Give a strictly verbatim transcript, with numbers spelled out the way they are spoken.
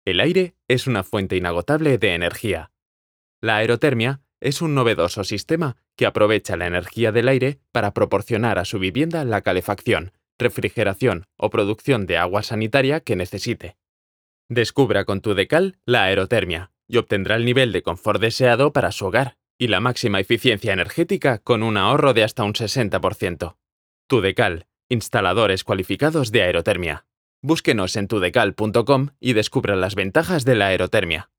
El aire es una fuente inagotable de energía. La aerotermia es un novedoso sistema que aprovecha la energía del aire para proporcionar a su vivienda la calefacción, refrigeración o producción de agua sanitaria que necesite. Descubra con Tudecal la aerotermia y obtendrá el nivel de confort deseado para su hogar y la máxima eficiencia energética con un ahorro de hasta un sesenta por ciento. Tudecal, instaladores cualificados de aerotermia. Búsquenos en tudecal punto com y descubra las ventajas de la aerotermia.